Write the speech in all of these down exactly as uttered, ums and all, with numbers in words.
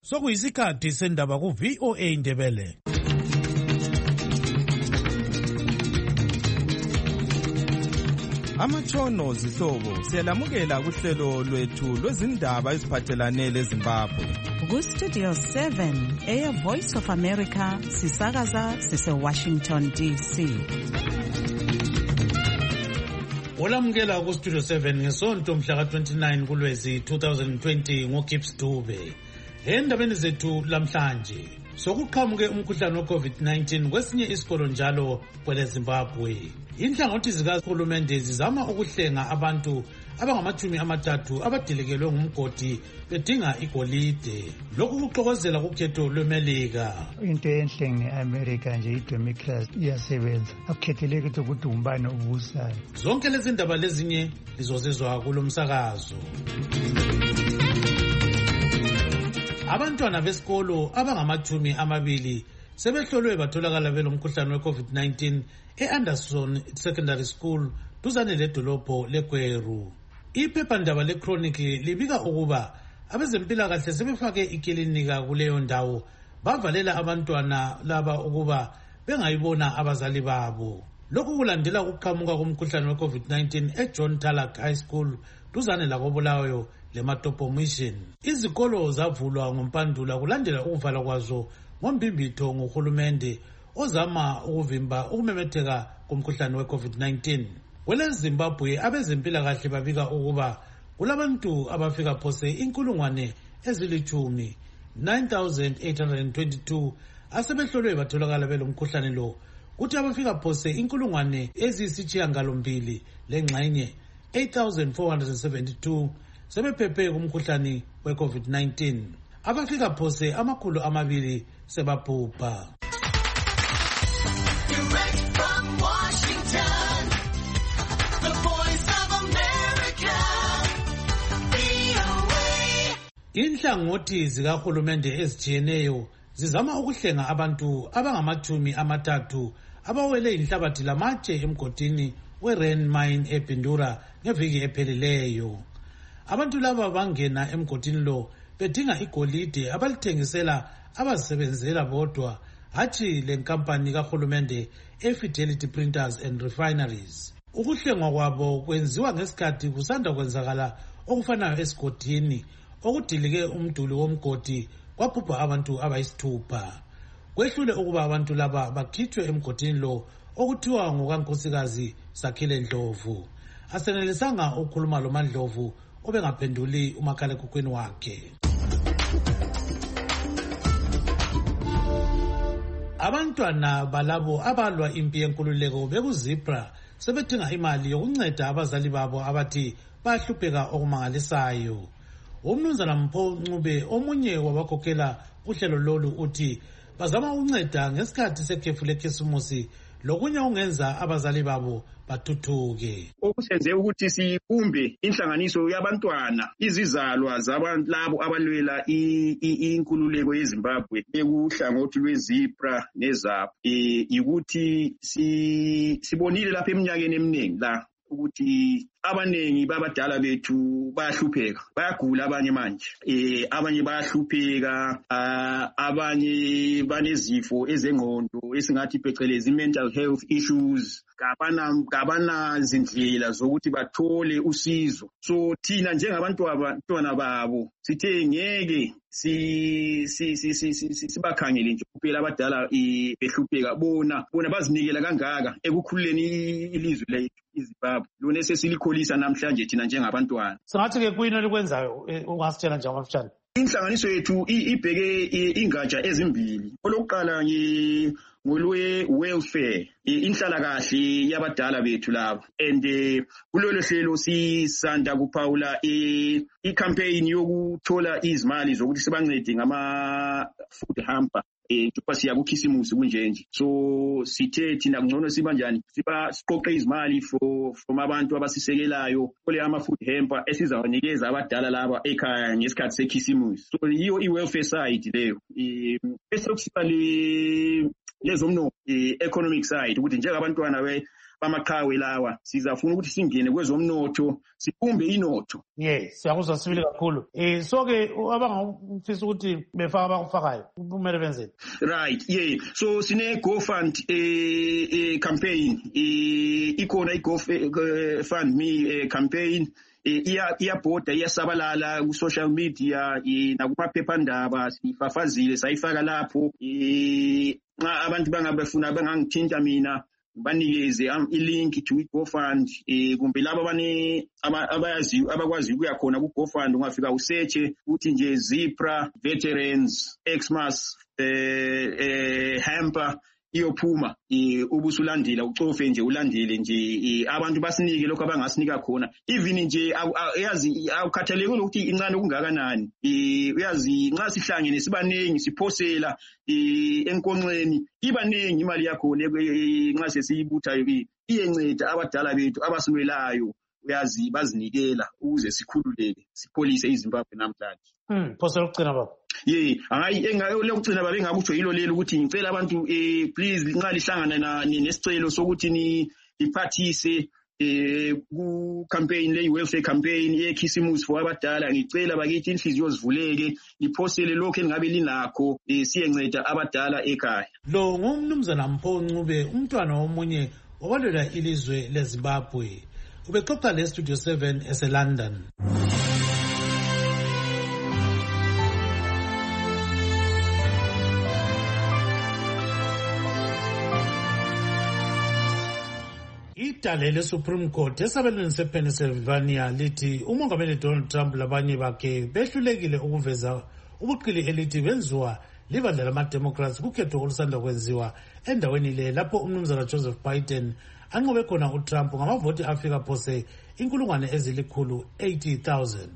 Sokuyisikhathi sendaba ku V O A Ndebele. Amatshono zihlobo siyalamukela kuhlelo lwethu lwezindaba eziphathelane leZimbabwe. Ku Studio seven, Air Voice of America, sisakaza sise Washington D C. Olamukela ku Studio seven ngesonto mhla ka twenty-nine kuLwezi twenty twenty ngoGibbs Dube. Endabeni zethu lamhlanje sokuqhamuke umkhuhlane we COVID nineteen kwesinye isikolo njalo kwele Zimbabwe. Inhlangothi zikahulumende zizama ukuhlenga abantu abangamachumi amathathu abadelekelwe ngumgodi bedinga igolide. Lokhu kuxokozela kukhetho lweMelika. Into enhle ngeAmerica nje idemocracy iyasebenza. Akukhetheleki ukuthi umbane ubusayo. Zonke lezi ndaba lezinye lizozizwa kulomsakazo. Abantwana besikolo abangamachumi amabili sebehlolwe batholakala belomkhuhlane we-COVID nineteen e-Anderson Secondary School duzane ledolobho leGweru. Iphephandaba leChronic libika ukuba abezempilakahle sebefake ikilinika kuleyo ndawo bavalela abantwana laba ukuba bengayibona abazali babo. Lokhu kulandela ukuqhamuka komkhuhlane we-COVID nineteen eJohn Talak High School duzane lakoBulawayo leMatopo Mission. Izikolo zavulwa ngompandula kulandela ukuvala kwazo ngombimbitho ngohulumende ozama ukuvimba ukumemetheka komkhuhlane we-COVID nineteen. Kwele Zimbabwe abezempilakahle babika ukuba kulabantu abafika phose inkulungwane ezilithumi nine thousand eight hundred twenty-two asebehlolwe batholakala belomkhuhlane lo, kuthi abafika phose inkulungwane eziyisishiyagalombili lengxenye eight thousand four hundred seventy-two sebephephe kumkhuhlane we-COVID nineteen. Abafika phose amakhulu amabili sebabhubha. Direct from Washington, the Voice of America, V O A. Inhlangothi zikahulumende ezitshiyeneyo zizama ukuhlenga abantu abangamachumi amathathu abawele inhlabathi lamatshe emgodini we-Rand Mine eBindura ngeviki ephelileyo. Abantu laba bangena emgodini lo bedinga igolide abalithengisela abazisebenzela bodwa, hathi lenkampani kahulumende eFidelity Printers and Refineries. Ukuhlengwa kwabo kwenziwa ngesikhathi kusanda kwenzakala okufanayo esigodini okudilike umduli womgodi kwabhubha abantu abayisithupha. Kwehlule ukuba abantu laba bakhitshwe emgodini lo okuthiwa ngokaNkosikazi Sakhile Ndlovu. Asenelisanga ukukhuluma lo Mandlovu obengaphenduli umakhalekhukhwini wakhe. Abantwana balabo abalwa impi yenkululeko bekuzibra sebedinga imali yokunceda abazali babo abathi bahlupheka okumangalisayo. Umnumzana Mpho Ncube omunye wabakhokhela uhlelo lolu uthi bazama ukunceda ngesikhathi sekhefu lekhisimusi lokunye ungenza abazali babo bathuthuke. Okusenze ukuthi sikumbe inhlanganiso yabantwana izizalwa zabantu labo abalwela inkululeko yeZimbabwe ekuhlangothi lweZipra neZAP eh ukuthi sibonile lapha eminyakeni eminingi la ukuthi abanengi babadala bethu bayahlupheka, bayagula abanye manje, eh abanye bayahlupheka, abanye banezifo ezengqondo esingathi phecelezi mental health issues, kabana kabana zindlela zokuthi bathole usizo. So thina njengabantu abantwana babo sithe ngeke si si si sibakhangele nje kuphela abadala behlupheka, bona bona bazinikela kangaka ekukhululeni ilizwe lethu iZimbabwe lona sesilekholisa namhlanje thina njengabantwana. Singathi ke kuyini likwenzayo ungasitshela nje amafutshane? Inhlanganiso yethu ibheke ingatsha ezimbili. Olokuqala ngi ngolwe welfare, inhlalakahle yabadala bethu labo, and kulolu hlelo sisanda kuphawula i-campaign yokuthola izimali zokuthi sibancede ngama food hamper njengoba siya kukhisimusi kunjenje. So sithe thina ngcono siba njani, siba siqoqe izimali for from abantu abasisekelayo kule ama food hamper esizawanikeza abadala laba ekhaya ngesikhathi sekhisimusi. So iyo i-welfare side leyo. Bese kusiba le lezomno economic side ukuthi njengabantwana bamaqhawe lawa sizafuna ukuthi singene kwezomnotho sibumbe inotho. Yes, siyakuzwa sibili kakhulu. Eh so ke abangafisa ukuthi befaka abakufakayo kumele benzeni. Right, yeah. So sine GoFund eh, eh campaign eh ikhona iGoFundMe campaign iya iyabhoda iyasabalala ku social media nakumaphephandaba sifafazile sayifaka lapho nxa abantu bangabefuna bangangithinta mina banikeze ilink to iGoFund kumbe labo bani abayazi abakwazi ukuya khona ku GoFund ungafika usearche uthi nje Zipra Veterans Xmas eh eh hamper iyophuma ubusulandela ucofe nje ulandele nje abantu basinike lokho abangasinika khona even nje uyazi awukhathalekile ukuthi incane okungakanani uyazi nxa sihlangene sibanengi siphosela enkonxeni ibanengi imali yakho nxa sesiyibutha iyenceda abadala bethu abasilwelayo uyazi bazinikela ukuze sikhululeke sipholise iZimbabwe namhlanje. Hmm, phosela ukugcina baba. Ye, hayi engakugcina babe ngakutsho yilo lelo ukuthi ngicela abantu eh please nxa lihlangana nesicelo sokuthi ni iphathise eh ku campaign le welfare campaign yekhisimusi for abadala ngicela bakithi inhliziyo zivuleke iphosele lokho engabe linakho siyenceda abadala ekhaya. Lo ngumnumzana Mpho Ncube umntwana womunye obalwela ilizwe leZimbabwe ubexoxa le Studio seven ese London. Idale le-Supreme Court esabelweni sePennsylvania lithi umongameli Donald Trump labanye bakhe behlulekile ukuveza ubuqili elithi benziwa libandla lama-Democrats kukhetho olusanda kwenziwa endaweni le lapho umnumzana Joseph Biden anqobe khona uTrump ngamavoti afika phose inkulungwane ezilikhulu eighty thousand.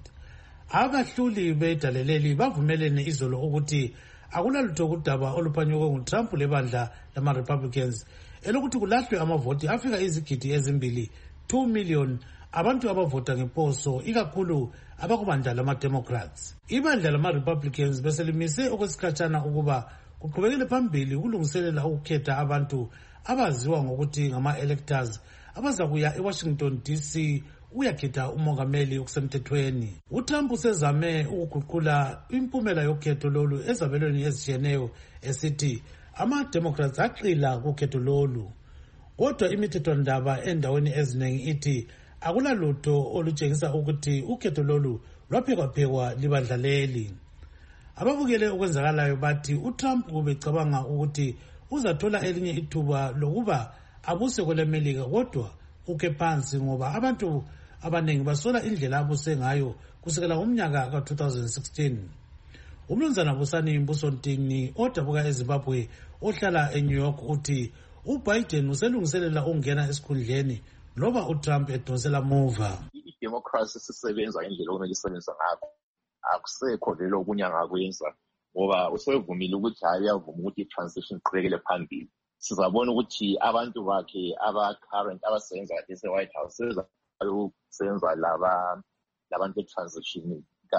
Abahluli bedale leli bavumelene izolo ukuthi akulalutho kudaba oluphanyekwe nguTrump lebandla lama-Republicans elokuthi kulahlwe amavoti afika izigidi ezimbili two million abantu abavota ngeposo ikakhulu abakubandla lama-Democrats. Ibandla lama-Republicans beselimise okwesikhatshana ukuba kuqhubekele phambili ukulungiselela ukukhetha abantu abaziwa ngokuthi ngama-electors abazakuya eWashington D C uyakhetha umongameli okusemthethweni. uTrump usezame ukuguqula impumela yokhetho lolu ezabelweni ezitshiyeneyo esithi ama-Democrats aqila kukhetho lolu. Kodwa imithethwandaba endaweni eziningi ithi akulalutho olutshengisa ukuthi ukhetho lolu lwaphekwaphekwa libandla leli. Ababukele okwenzakalayo bathi uTrump ubecabanga ukuthi uzathola elinye ithuba lokuba abuse kwelemelika kodwa uke phansi ngoba abantu abaningi basola indlela abuse ngayo kusukela ngomnyaka ka two thousand sixteen. Umnumzana Busani Mbusontini odabuka eZimbabwe ohlala eNew York uthi uBiden uselungiselela ukungena esikhundleni loba uTrump edonsela muva. I-democracy sisebenza indlela okumele isebenza ngakho akusekho vele okunye angakwenza ngoba usevumile ukuthi hayi uyavuma ukuthi i-transition iqhubekele phambili. Sizabona ukuthi abantu bakhe aba-current abasebenza ese-White House sezayokusebenza laba labantu be-transition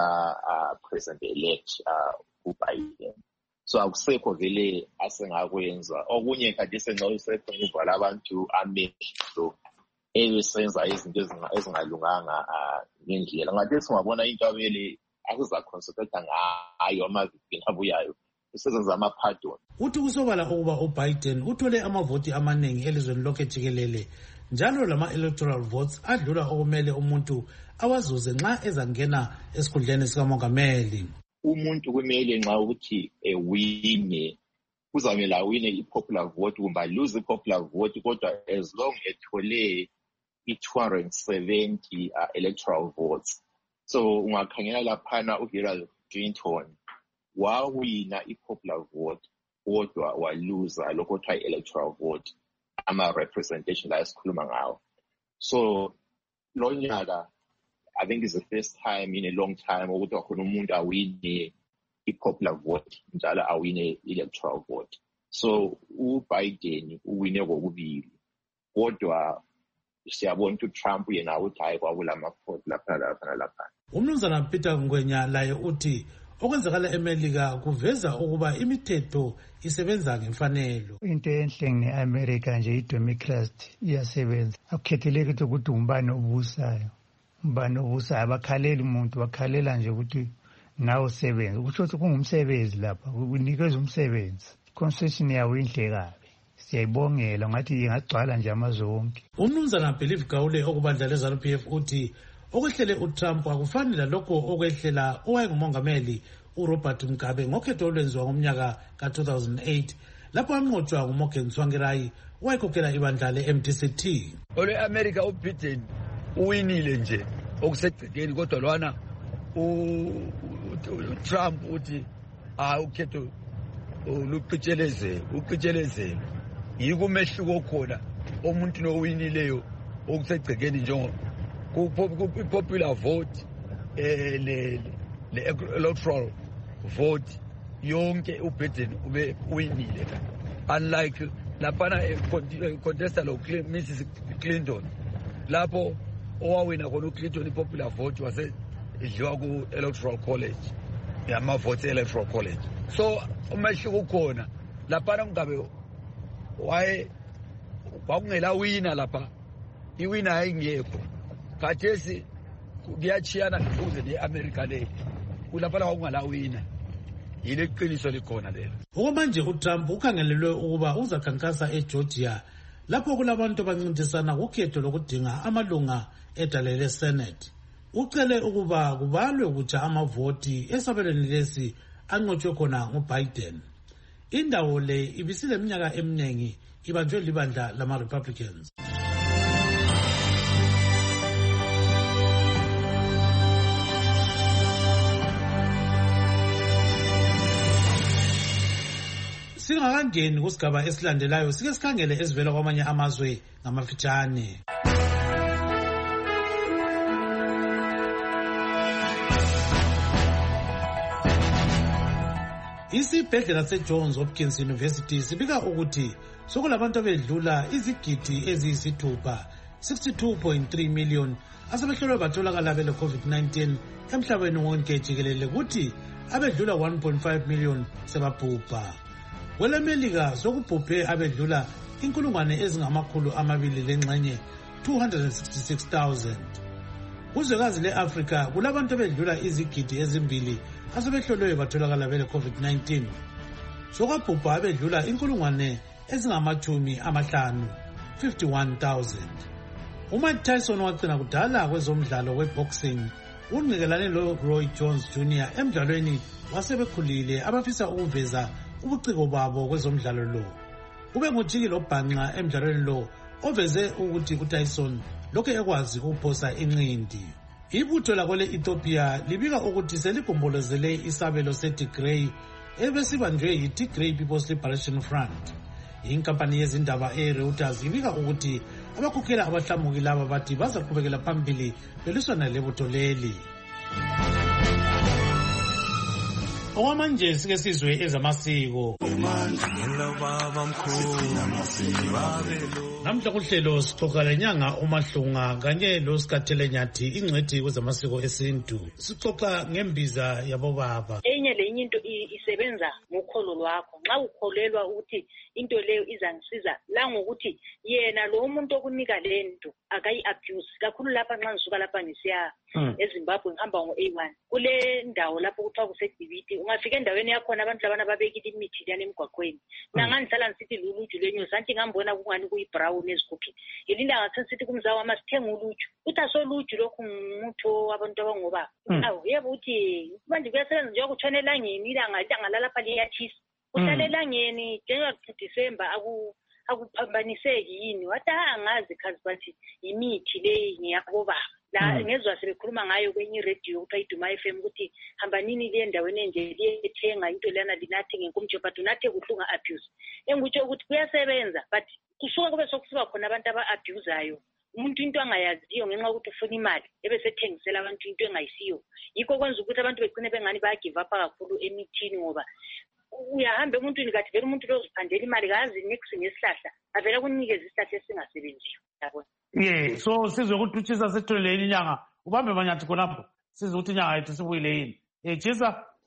ka-president-elect uBiden. So akusekho vele asengakwenza. Okunye kade sengayisekho ngivala abantu amehlo ebesenza izinto ezingalunganga ngendlela. Ngathi singabona into abele akuzaconcentrate ngayo amaviki abuyayo isezenza ama-pardon. Uthi kusobala ukuba uBiden uthole amavoti amaningi elizweni lonke jikelele njalo lama-electoral votes adlula okumele umuntu awazuze nxa ezangena esikhundleni sikamongameli. Umuntu kumele nxa ukuthi ewine kuzamele awine i-popular vote kumbe aluze i-popular vote kodwa as long ethole i-two hundred seventy uh, electoral votes. So ungakhangela laphana uHillary Clinton wawina i-popular vote kodwa waluza lokho kuthiwa i-electoral vote ama-representation la esikhuluma ngawo. So lo nyaka I think it's the first time in a long time ukuthi wakhona umuntu awine i-popular vote njalo awine electoral vote. So uBiden uwine kokubili kodwa siyabona ukuthi Trump yena uthi hayi kwakula mafoti lapha lapha lapha. Umnumzana Peter Ngwenya laye uthi okwenzakala emelika kuveza ukuba imithetho isebenza ngemfanelo. Into enhle nge-America nje i-democracy iyasebenza. Akukhetheleki ukuthi umbani obusayo. Umbani obusayo abakhaleli umuntu, bakhalela nje ukuthi nawe usebenze. Kusho ukuthi kungumsebenzi lapha, kunikeza umsebenzi. Constitution yawo inhle kabi. Siyayibongela ngathi ingagcwala nje amazwe wonke. Umnumzana Believe Gawule okubandla le-ZANU P F uthi okwehlele uTrump akufani lalokho okwehlela owayengumongameli uRobert Mugabe ngokhetho olwenziwa ngomnyaka ka two thousand eight lapho anqotshwa nguMorgan Tsvangirai owayekhokhela ibandla le-M D C T. Ole-America uBiden uwinile nje okusegcekeni kodwa lwana uTrump uthi ah ukhetho luqitsheleze uqitsheleze yiko umehluko khona omuntu nowinileyo okusegcekeni njengo ku-popular vote eh le electoral vote yonke uBiden ube winile unlike lapana contesta lo Missus Clinton lapho owawina khona uClinton i-popular vote wase idliwa ku-electoral college yama-vote electoral college. So umehluko ukhona lapana Mugabe waye kwakungela wina lapha iwina ayingekho khathesi kuyachiyana kuze le-America le kulapha la kwakungala wina yile qiniso likhona lelo. Okwamanje uTrump ukhangelelwe ukuba uzakhankasa eGeorgia lapho kulabantu abancintisana kukhetho lokudinga amalunga edale leSenate. Ucele ukuba kubalwe kutsha amavoti esabelweni lesi anqotshwe khona nguBiden. Indawo le ibisile minyaka eminingi ibanjwe libandla lama-Republicans. Singakangeni kusigaba esilandelayo sike sikhangele ezivela kwamanye amazwe ngamafitshane. Isibhedlela seJohns Hopkins University sibika ukuthi sokulabantu abedlula izigidi eziyisithupha sixty-two point three million asebehlolwe batholakala bele COVID nineteen emhlabeni wonke jikelele kuthi abedlula one point five million sebabhubha. Kwelemelika sokubhubhe abedlula inkulungwane ezingamakhulu amabili lengxenye two hundred sixty-six thousand. Kuzwekazi le-Afrika kulabantu abedlula izigidi ezimbili asebehlolwe batholakala bele COVID nineteen. Sokabhubha abedlula inkulungwane ezingamachumi amahlanu fifty-one thousand. uMike Tyson wagcina kudala kwezomdlalo weboxing unqikelane lo Roy Jones Junior emdlalweni wasebekhulile abafisa ukuveza ubuciko babo kwezomdlalo lo. Ube ngujiki lobhanqa emdlalweni lo oveze ukuthi uTyson lokho ekwazi ukuphosa inqindi. Ibutho lakole Ethiopia libika ukuthi seligombolozele isabelo seTigray ebesibanjwe yiTigray People's Liberation Front. Inkampani yezindaba eReuters ibika ukuthi abakhokhela abahlamuki laba bathi bazaqhubekela phambili beliswana lebutho leli. Okwamanje sike sizwe ezamasiko. Namhla kuhlelo sixoxa lenyanga uMahlunga kanye loSikathele Nyathi ingcwethi kwezamasiko esintu. Sixoxa ngembiza yabo baba. Enye lenye into isebenza ngokholo lwakho. Nxa ukholelwa ukuthi into leyo izangisiza la ngokuthi yena lo umuntu okunika lento akayi abuse kakhulu lapha nxa ngisuka lapha ngisiya eZimbabwe ngihamba ngo A one kule ndawo lapho kuthiwa kusedibiti ungafika endaweni yakhona abantu labana babekile imithi yana emgwaqweni nangangihlala ngisithi luluju lenyo santi ngambona kungani kuyi-brown ezikuphi ilinda ngathi sithi kumzawa masithenga uluju uthi asoluju lokhu ngumutho abantu abangobaba awu yebo uthi manje kuyasebenza njengoba kutshona elangeni ilanga ilanga lalapha liyathisa uhlala elangeni January to December aku akuphambaniseki yini wathi angazi khazi bathi imithi le ngiyakobaba la ngezwe sebekhuluma ngayo kwenye radio kuthiwa iDuma F M ukuthi hamba nini le ndaweni enje liyethenga into lana linathe ngenkomjo but unathe kuhlunga abuse engutsho ukuthi kuyasebenza but kusuka kube sokusiba khona abantu aba-abuzayo umuntu into angayaziyo ngenxa ukuthi ufuna imali ebesethengisela abantu into engayisiyo yikho kwenza ukuthi abantu begcine bengani bayagive up kakhulu emithini ngoba uyahamba emuntwini kathi vele umuntu loziphandela imali kazi next ngesihlahla avela kunikeza isihlahla esingasebenziyo yabona. Yeah, so sizwe ukuthi uTshisa setholele inyanga ubambe manyathi khonapho sizwe ukuthi inyanga yethu sibuyile yini. Eh Tshisa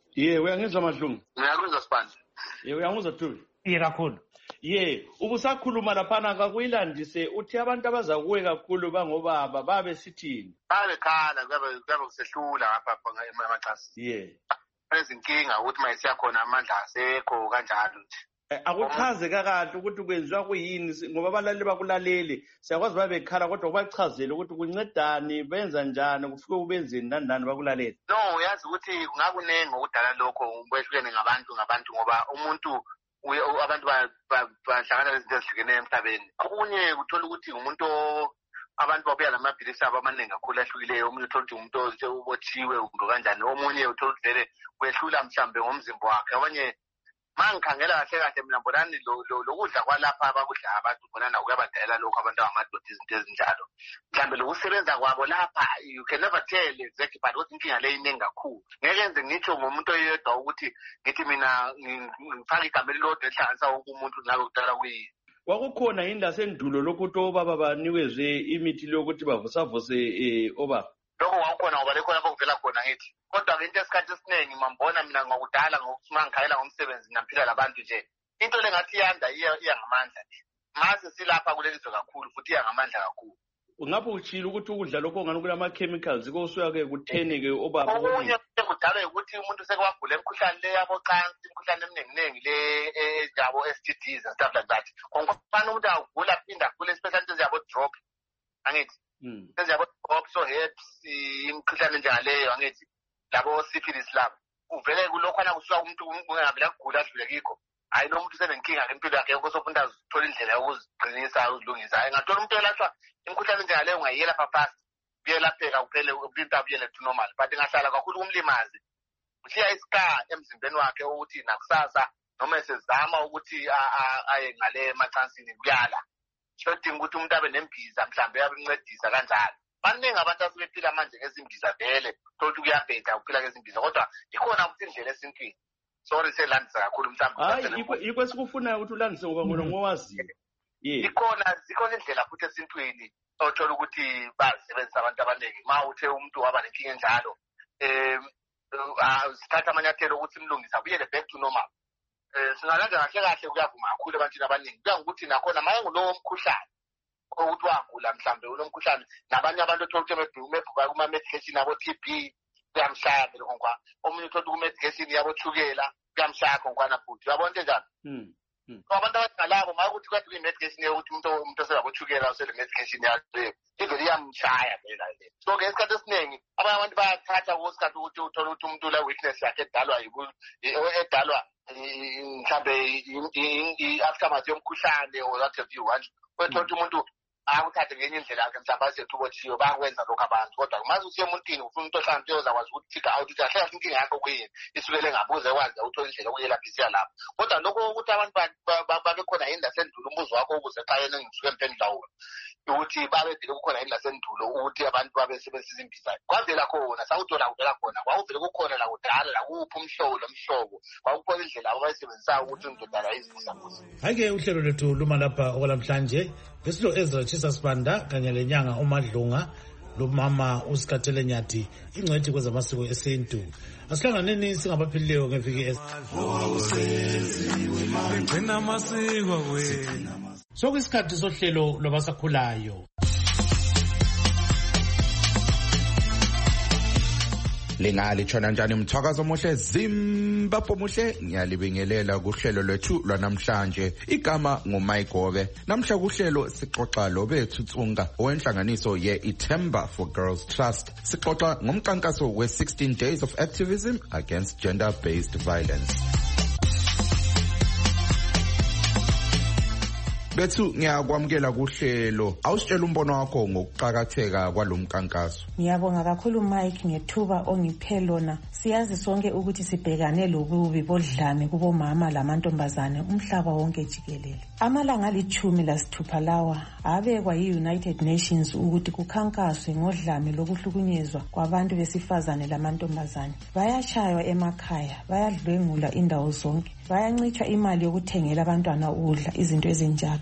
Ye uyangizwa Madlungu? Ngiyakuzwa Sibanda. Ye uyangizwa Thubi? Ye kakhulu. Ye ubusakhuluma laphana kakuyilandise uthi abantu abazakuwe kakhulu bangobaba babe sithini? Babe khala kuyabe kuyabe kusehlula ngapha emachasi. Ye. Ezinkinga ukuthi mayisiya khona amandla asekho kanjalo nje. Akuchaze kakade ukuthi kwenziwa kuyini ngoba abalali bakulaleli siyakwazi babekhala kodwa ubachazele ukuthi kuncedani benza njani kufike ubenzeni nandani bakulaleli. No uyazi ukuthi kungakunengi ukudala lokho kwehlukene ngabantu ngabantu ngoba umuntu abantu bahlangana nezinto ezihlukeneyo emhlabeni. Okunye kuthola ukuthi umuntu abantu babuya lamaphilisi abo amaningi kakhulu ahlukileyo. Omunye uthola ukuthi umuntu obotshiwe umuntu kanjani. Omunye uthola ukuthi vele kwehlula mhlambe ngomzimba wakhe. Abanye mangikhangela kahle kahle mina mbonani lokudla kwalapha abakudla abantu bonana kuyabadala lokho abantu abamadoda izinto ezinjalo. Mhlambe lokusebenza kwabo lapha you can never tell exactly but ukuthi inkinga le iningi kakhulu. Ngeke nze ngitsho ngomuntu oyedwa ukuthi ngithi mina ngifaka igama elilodwa ehlanganisa wonke umuntu ngabe kudala kuyini. Kwakukhona yini lasendulo lokuthi obaba banikezwe imithi lokuthi bavusavuse obaba? Lokho kwakukhona ngoba lekho lapho kuvela khona ngithi. Kodwa into esikhathi esiningi mambona mina ngokudala ngokusimangikhayela ngomsebenzi naphila labantu nje. Into lengathi yanda iya ngamandla nje. Mase silapha kulelizwe kakhulu futhi iya ngamandla kakhulu. Ngapho uchilo ukuthi ukudla lokho ngani kulama chemicals kosuya ke kuthene ke obaba. Okunye kudala ukuthi umuntu sekwagula emkhuhlane le yabo cancer, imkhuhlane eminingi ningi le ejabo S T Ds and stuff like that. Ngokufana umuntu agula phinda kule special into yabo drop. Angithi. Mm. Seziyabo drop so herpes imkhuhlane njengaleyo angithi. Labo syphilis labo. Uvele kulokhana kusuka umuntu ungavela kugula adlulekiko. Hayi lo muntu senenkinga ngempilo yakhe ukuzofunda uzithola indlela yokuziqinisa uzilungisa. Engathola umuntu elashwa imkhuhlane njengaleyo ungayiyela fast. Kuyelapheka kuphele ubintu abuyele to normal. But ingahlala kakhulu umlimazi. Ushiya iscar emzimbeni wakhe ukuthi nakusasa noma esezama ukuthi aye ngale emachansini kuyala. Shodinga ukuthi umuntu abe nembiza mhlambe yabincedisa kanjalo. Baningi abantu asebephila manje ngezimbiza vele thola kuyabheda ukuphila ngezimbiza kodwa ikhona ukuthi indlela esintwini. Sorry selandisa kakhulu mhlambe. Hayi ikho esikufuna ukuthi ulandise ngoba ngona ngowaziyo. Yeah. Ikhona zikhona indlela futhi esintwini othola ukuthi basebenzisa abantu abaningi. Ma uthe umuntu waba nenkinga enjalo eh sithatha amanyathelo ukuthi simlungisa buyele back to normal. Eh singalanda kahle kahle kuyavuma kakhulu abantu abaningi. Kuya ngokuthi nakhona maye ngulowo mkhuhlane ukuthi wagula mhlambe unomkhuhlane nabanye abantu othola ukuthi umebhuka kuma medication abo T B kuyamshaya vele ngonkwa. Omunye uthola ukuthi medication yabo thukela kuyamshaya ngonkwana futhi. Uyabona into njalo? Mhm. Abantu abangalabo maye ukuthi kwathi imedication yokuthi umuntu umuntu osebabothukela usele medication yakhe ivele iyamshaya vela le. So ke isikhathi esiningi abanye abantu bayathatha usikhathi ukuthi uthola ukuthi umuntu la weakness yakhe edalwa edalwa mhlambe i-aftermath yomkhuhlane or what have you watch. Wethola ukuthi umuntu akuthathe ngenye indlela yakhe mhlawumbe asethu ubothiwe bakwenza lokho abantu kodwa maze usiye emuntini ufuna umuntu ohlanze uyozakwazi ukuthi tika out ukuthi ahle inkinga yakho kuyini isukele ngabuze wazi uthola indlela okuyelaphisa lapho kodwa lokho ukuthi abantu babe khona yini lasendulo umbuzo wakho ukuze xa yena ngisuke emphendula wona ukuthi babe vele kukhona yini lasendulo ukuthi abantu babe sebenzisa imbiza kwavela khona sawuthola kuvela khona kwakuvele kukhona la kudala la kuphi umhlobo lomhlobo kwakukhona indlela abayisebenzisayo ukuthi indodana izibuza kuze. Ake uhlelo lethu luma lapha okwalamhlanje besilo Ezra Chisa Sibanda kanye lenyanga uMadlunga lomama uSikathele Nyathi ingcwethi kwezamasiko esintu. Asihlanganeni singabaphilileyo ngeviki es. Sokuyisikhathi sohlelo lwabasakhulayo. Lingali tshona njani mthakazo omuhle Zimbabwe muhle ngiyalibingelela kuhlelo lwethu lwanamhlanje igama nguMayigobe namhla kuhlelo sixoxa lo bethu Tsunga owenhlanganiso ye Ithemba for Girls Trust sixoxa ngomkankaso we sixteen days of activism against gender based violence. Bethu ngiyakwamukela kuhlelo awusitshela umbono wakho ngokuqhakatheka kwalomkankaso. Ngiyabonga kakhulu Mike ngethuba ongiphe lona. Siyazi sonke ukuthi sibhekane lobubi bodlame kubomama lamantombazane umhlaba wonke jikelele. Amalanga alithumi lasithupha lawa abekwa yi-United Nations ukuthi kukhankaswe ngodlame lokuhlukunyezwa kwabantu besifazane lamantombazane. Bayashaywa emakhaya, bayadlwengula indawo zonke. Bayancitshwa imali yokuthengela abantwana ukudla izinto ezinjalo.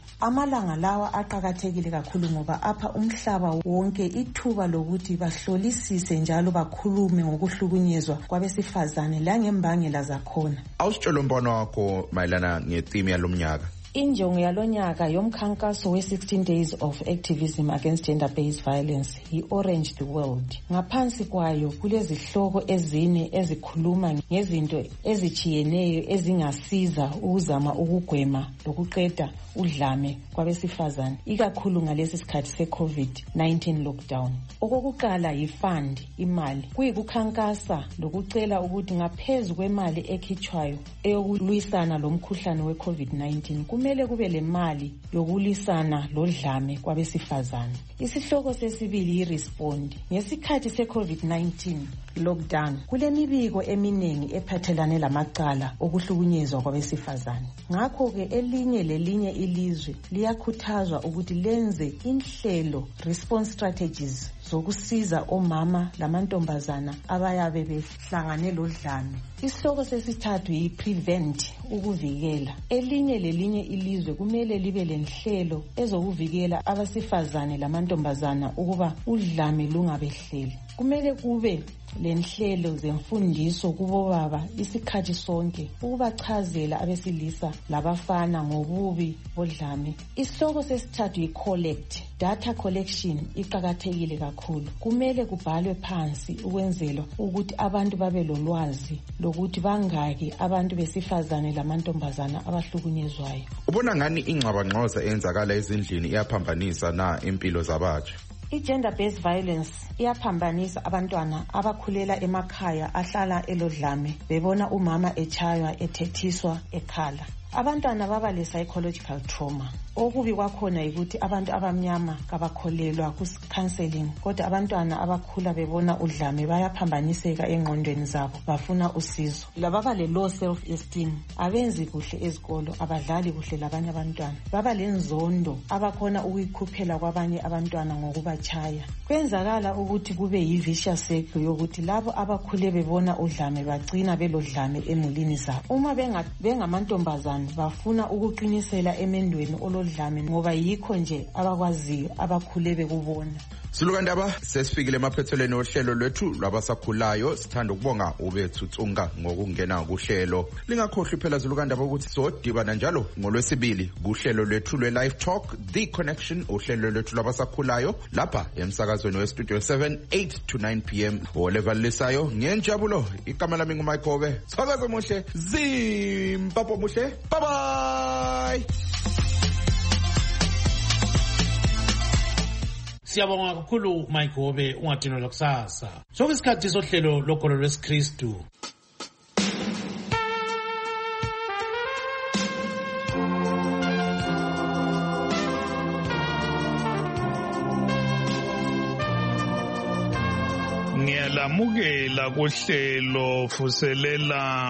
Amalanga lawa aqakathekile kakhulu ngoba apha umhlaba wonke ithuba lokuthi bahlolisise njalo bakhulume ngokuhlukunyezwa kwabesifazane langembangela zakhona. Awusitshela umbono wakho mayelana ngetheme yalomnyaka. Injongo yalonyaka yomkhankaso we-sixteen days of activism against gender-based violence yi-Orange the World. Ngaphansi kwayo kulezihloko ezine ezikhuluma ngezinto ezichiyeneyo ezingasiza ukuzama ukugwema lokuqeda udlame kwabesifazane, ikakhulu ngalesi sikhathi se-COVID nineteen lockdown. Okokuqala yifund, imali. Kuyikukhankasa lokucela ukuthi ngaphezu kwemali ekhitshwayo eyokulwisana lomkhuhlane we-COVID nineteen, kumele kube le mali yokulisana lodlame kwabesifazane. Isihloko sesibili yi-respond. Ngesikhathi se-COVID nineteen lockdown kulemibiko eminingi ephathelane lamacala okuhlukunyezwa kwabesifazane. Ngakho-ke elinye lelinye ilizwe liyakhuthazwa ukuthi lenze inhlelo, response strategies, zokusiza omama lamantombazana abayabe behlangane lodlame. Isihloko sesithathu yi-prevent, ukuvikela. Elinye lelinye ilizwe kumele libe lenhlelo ezokuvikela abesifazane lamantombazana ukuba udlame lungabehleli. Kumele kube lenhlelo zemfundiso kubo baba isikhathi sonke ukubachazela abesilisa labafana ngobubi bodlame. Isihloko sesithathu yi-collect, data collection iqakathekile kakhulu. Kumele kubhalwe phansi ukwenzela ukuthi abantu babe lolwazi lokuthi bangaki abantu besifazane lamantombazana abahlukunyezwayo. Ubona ngani ingxabangxoza eyenzakala ezindlini iyaphambanisa na impilo zabatsha? I-gender-based violence iyaphambanisa abantwana abakhulela emakhaya ahlala elodlame bebona umama echaywa, ethethiswa, ekhala. Abantwana baba le-psychological trauma. Okubi kwakhona yikuthi abantu abamnyama kabakholelwa ku-counseling, kodwa abantwana abakhula bebona udlame bayaphambaniseka engqondweni zabo, bafuna usizo. Lababa le-low self-esteem, abenzi kuhle ezikolo, abadlali kuhle labanye abantwana, baba lenzondo abakhona ukuyikhuphela kwabanye abantwana ngokubachaya. Kwenzakala ukuthi kube yi-vicious circle yokuthi labo abakhule bebona udlame bagcina belodlame emulini zabo. Uma bengamantombazana bafuna ukuqinisela emendweni olodlame ngoba yikho nje abakwaziyo abakhule bekubona. Silukandaba sesifikile emaphethelweni ohlelo lwethu lwabasakhulayo. Sithanda ukubonga ubethu Tsunga ngokungena kuhlelo. Lingakhohlwa phela Silukandaba ukuthi sodibana njalo ngolwesibili kuhlelo lwethu lwe-Live Talk The Connection, uhlelo lwethu lwabasakhulayo lapha emsakazweni we-Studio seven, eight to nine p m olevalisayo ngenjabulo. Igama lami nguMayigobe. Sakaze muhle, Zimbabwe muhle. Bye bye. Siyabonga kakhulu Mayigobe, ungadinwa kusasa. Sokusikhathi sohlelo lokolo lwesikristu. Ngiyalamukela kuhlelo vuselela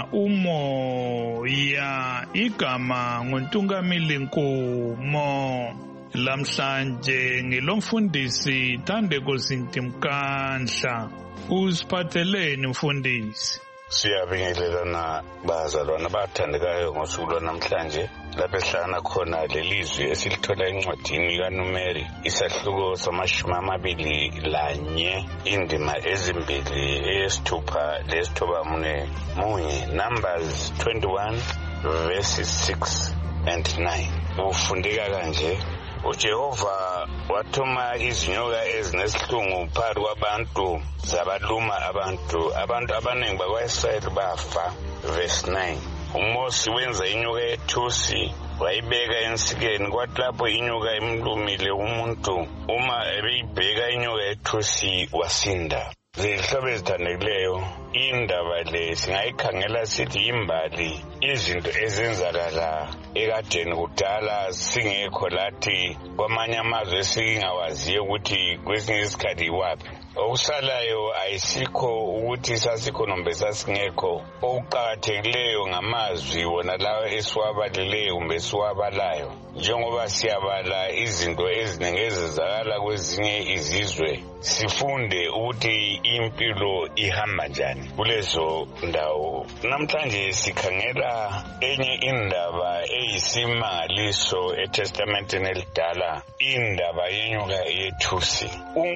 umoya, igama nguNtungamili Nkomo. Lamhlanje ngilomfundisi Thandeko Sintimkandla. Usiphatheleni mfundisi? Siyabingelelana bazalwana abathandekayo ngosuku lwanamhlanje lapho esihlangana khona lelizwi esilithola encwadini kaNumeri isahluko samashumi amabili lanye indima ezimbili eyesithupha lesithoba mune munye, Numbers twenty-one verses six and nine. Ufundeka kanje: uJehova wathuma izinyoka ezinesihlungu phakathi kwabantu zabaluma abantu abantu abaningi bakwa-Israyeli bafa. Verse nine. uMosi wenza inyoka yethusi wayibeka ensikeni, kwathi lapho inyoka imlumile umuntu, uma ebeyibheka inyoka yethusi wasinda. Zihlobo ezithandekileyo, indaba le singayikhangela sithi imbali izinto ezenzakala ekadeni kudala singekho lathi kwamanye amazwe singawaziyo ukuthi kwesinye isikhathi iwaphi. okusalayo ayisikho ukuthi sasikho nombe sasingekho. Okuqakathekileyo ngamazwi wona lawa esiwabalileyo kumbe esiwabalayo, njengoba siyabala izinto eziningi ezizakala kwezinye izizwe, sifunde ukuthi impilo ihamba njani kulezo ndawo. Namhlanje sikhangela enye indaba eyisimangaliso eTestamenteni elidala, indaba yenyoka yethusi.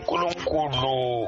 uNkulunkulu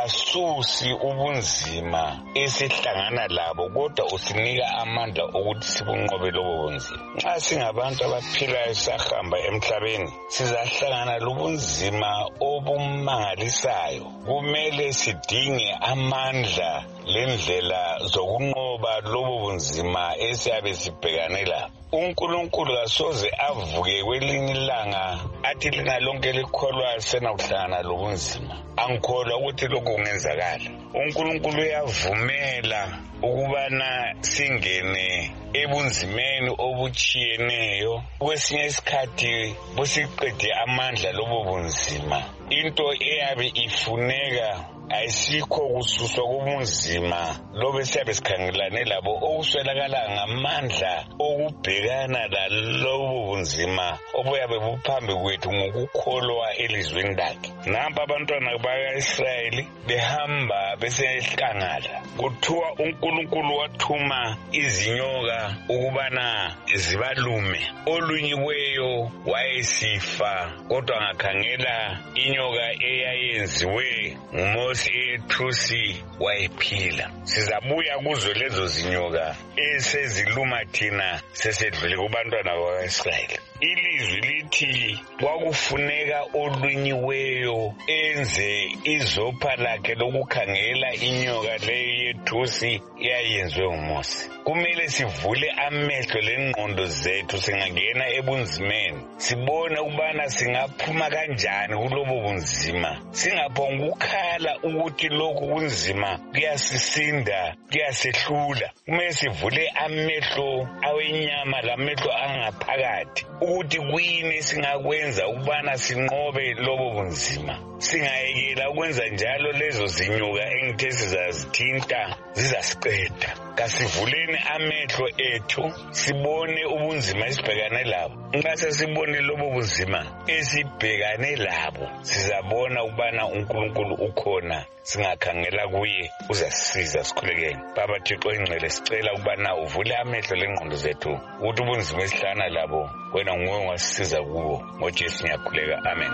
kasusi ubunzima esihlangana labo, kodwa usinika amandla ukuthi sibunqobe lobo bunzima. Nxa singabantu abaphilayo sahamba emhlabeni, sizahlangana lobunzima obumangalisayo. Kumele sidinge amandla lendlela zokunqoba lobo bunzima esiyabe sibhekane labo. uNkulunkulu kasoze avuke kwelinye ilanga athi lina lonke likholwa senakuhlangana lobunzima. Angikholwa ukuthi lokho kungenzakala. uNkulunkulu uyavumela ukubana singene ebunzimeni obuchiyeneyo, kwesinye isikhathi busiqede amandla lobo bunzima. Into eyabe ifuneka ayisikho kususwa kubunzima lobe siyabe sikhangelane labo, okuswelakala ngamandla okubhekana lalobo bunzima obuyabe buphambi kwethu ngokukholwa elizweni lakhe. Nampa abantwana baka-Israyeli behamba besehlangala, kuthiwa uNkulunkulu wathuma izinyoka ukubana zibalume. Olunyiweyo wayesifa, kodwa ngakhangela inyoka eyayenziwe nguMose ethusi wayephila. Sizabuya kuzo lezo zinyoka eseziluma thina sesedlule kubantwana bakwa-Israyeli. Ilizwi lithi kwakufuneka olunyiweyo enze izopha lakhe lokukhangela inyoka leyo yethusi eyayenziwe nguMose. Kumele sivule amehlo lengqondo zethu singangena ebunzimeni, sibone ukubana singaphuma kanjani kulobo bunzima, singaphongukhala ukuthi lokhu kunzima kuyasisinda kuyasihlula. Kumele sivule amehlo awenyama lamehlo angaphakathi ukuthi kuyini singakwenza ukubana sinqobe lobo bunzima. Singayekela ukwenza njalo lezo zinyoka engithe sizazithinta zizasiqeda. Kasivuleni amehlo ethu sibone ubunzima esibhekane labo. Nxa sesibone lobo bunzima esibhekane labo, sizabona ukubana uNkulunkulu ukhona, singakhangela kuye uzasisiza sikhulekeni. Baba Thixo ingcwele, sicela ukubana uvule amehlo lengqondo zethu ukuthi ubunzima esihlangana labo wena nguwe ongasisiza kubo. NgoJesu ngiyakhuleka, amen.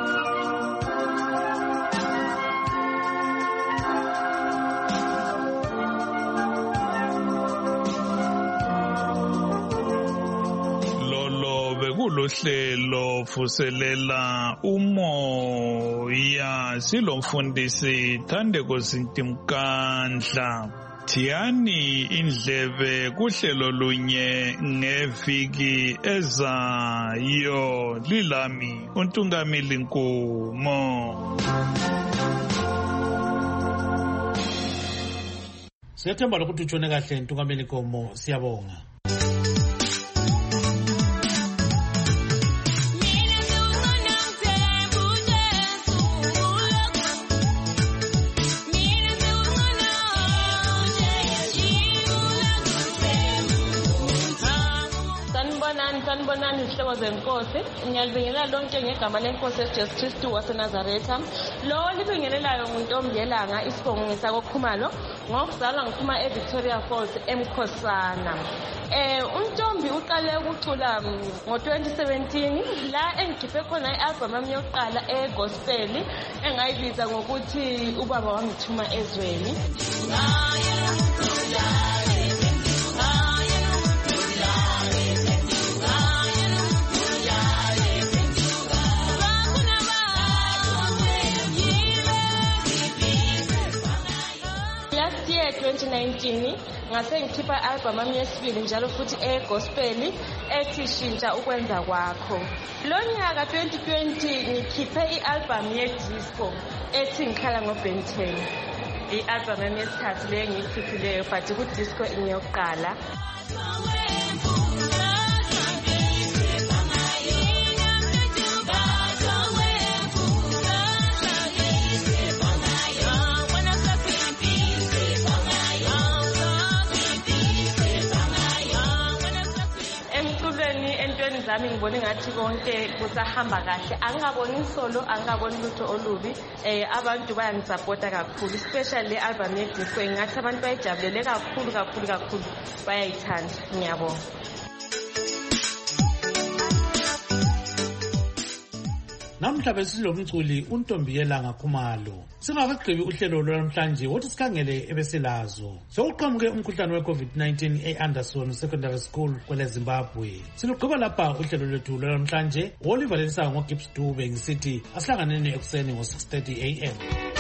Bekulohlelo vuselela umoya, silomfundisi Thandeko Sintimkandla. Thiyani indlebe kuhlelo lunye ngeviki ezayo. Lilami uNtungamili Nkomo. Siyathemba lokuthi utshone kahle Ntungamili Nkomo, siyabonga. Sanibonani zihlobo zenkosi, ngiyalibingelela lonke ngegama lenkosi uJesu Kristu waseNazaretha. Lo libingelelayo nguNtombi Yelanga isibongo ngesakoKhumalo, ngokuzalwa ngiphuma eVictoria Falls eMkhosana. Eh uNtombi uqale ukucula ngo twenty seventeen la engikhiphe khona i-album yami yokuqala egospel engayibiza ngokuthi ubaba wangithuma ezweni. twenty nineteen ngase ngikhipha i-album yami yesibili njalo futhi egospel ethi shintsha ukwenza kwakho. Lo nyaka twenty twenty ngikhiphe i-album ye-disco ethi ngikhala ngo-Ben ten. I-album yami yesithathu leyo ngiyikhiphileyo but ku-disco ingiyokuqala. ngibone ngathi konke kusahamba kahle. Angingaboni isolo, angingaboni lutho olubi. Eh abantu bayangisupporta kakhulu, especially le album yeGifwe. Ngathi abantu bayijabulele kakhulu kakhulu kakhulu. Bayayithanda. Ngiyabonga. Namhla besilomculi uNtombiyelanga Khumalo. Singakagqibi uhlelo lwanamhlanje wothi sikhangele ebesilazo. Sokuqhamuke umkhuhlane we-COVID nineteen e-Anderson Secondary School kwele Zimbabwe. Silugqiba lapha uhlelo lwethu lwanamhlanje. Oliver Lesanga ngoGibbs Dube ngisithi asihlanganeni ekuseni ngo six thirty a m